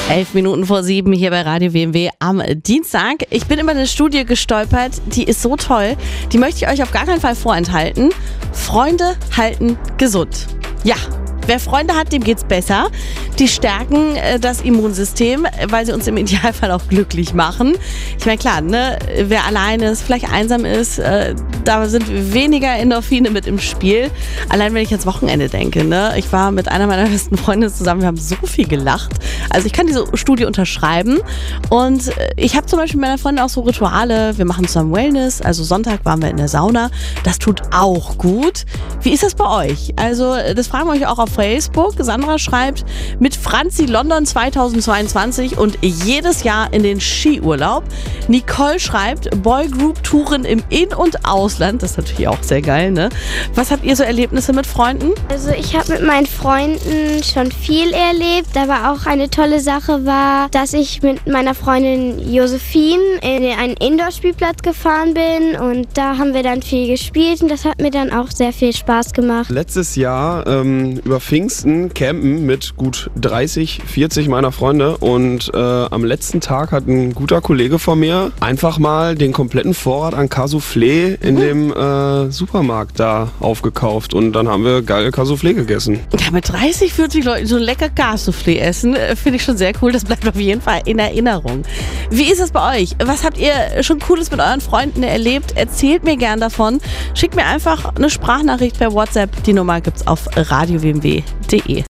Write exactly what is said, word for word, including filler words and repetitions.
Elf Minuten vor sieben hier bei Radio W M W am Dienstag. Ich bin über eine Studie gestolpert, die ist so toll. Die möchte ich euch auf gar keinen Fall vorenthalten. Freunde halten gesund. Ja. Wer Freunde hat, dem geht's besser. Die stärken äh, das Immunsystem, weil sie uns im Idealfall auch glücklich machen. Ich meine, klar, ne, wer alleine ist, vielleicht einsam ist, äh, da sind weniger Endorphine mit im Spiel. Allein wenn ich ans Wochenende denke, ne, ich war mit einer meiner besten Freunde zusammen, wir haben so viel gelacht. Also ich kann diese Studie unterschreiben. Und äh, ich habe zum Beispiel mit meiner Freundin auch so Rituale. Wir machen zusammen Wellness. Also Sonntag waren wir in der Sauna. Das tut auch gut. Wie ist das bei euch? Also das fragen wir euch auch auf Facebook. Sandra schreibt, mit Franzi London zweitausendzweiundzwanzig und jedes Jahr in den Skiurlaub. Nicole schreibt, Boygroup-Touren im In- und Ausland. Das ist natürlich auch sehr geil, ne? Was habt ihr so Erlebnisse mit Freunden? Also ich habe mit meinen Freunden schon viel erlebt, aber auch eine tolle Sache war, dass ich mit meiner Freundin Josephine in einen Indoor-Spielplatz gefahren bin und da haben wir dann viel gespielt und das hat mir dann auch sehr viel Spaß gemacht. Letztes Jahr ähm, über Pfingsten campen mit gut dreißig, vierzig meiner Freunde und äh, am letzten Tag hat ein guter Kollege von mir einfach mal den kompletten Vorrat an Cassoufflé in mhm. dem äh, Supermarkt da aufgekauft und dann haben wir geile Cassoufflé gegessen. Ja, mit dreißig, vierzig Leuten so lecker Cassoufflé essen, finde ich schon sehr cool. Das bleibt auf jeden Fall in Erinnerung. Wie ist es bei euch? Was habt ihr schon Cooles mit euren Freunden erlebt? Erzählt mir gern davon. Schickt mir einfach eine Sprachnachricht per WhatsApp. Die Nummer gibt's auf radio w m w punkt de.